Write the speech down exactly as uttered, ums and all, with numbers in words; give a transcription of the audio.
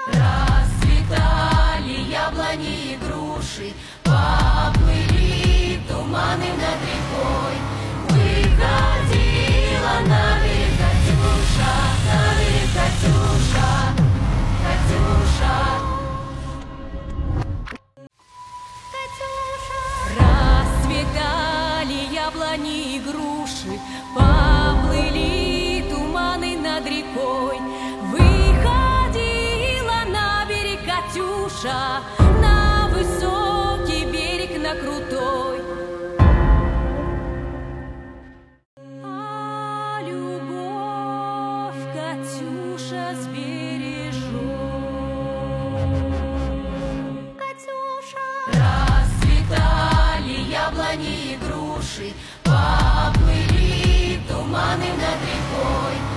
Расцветали яблони и груши, поплыли туманы над рекой. Выходила на берег Катюша, на берег Катюша, Катюша, Катюша. Расцветали яблони и груши, поплыли туманы над рекой. Выходила на берег Катюша, на высокий берег, на крутой. А любовь Катюша сбережет. Катюша. Расцветали яблони и груши, поплыли туманы над рекой.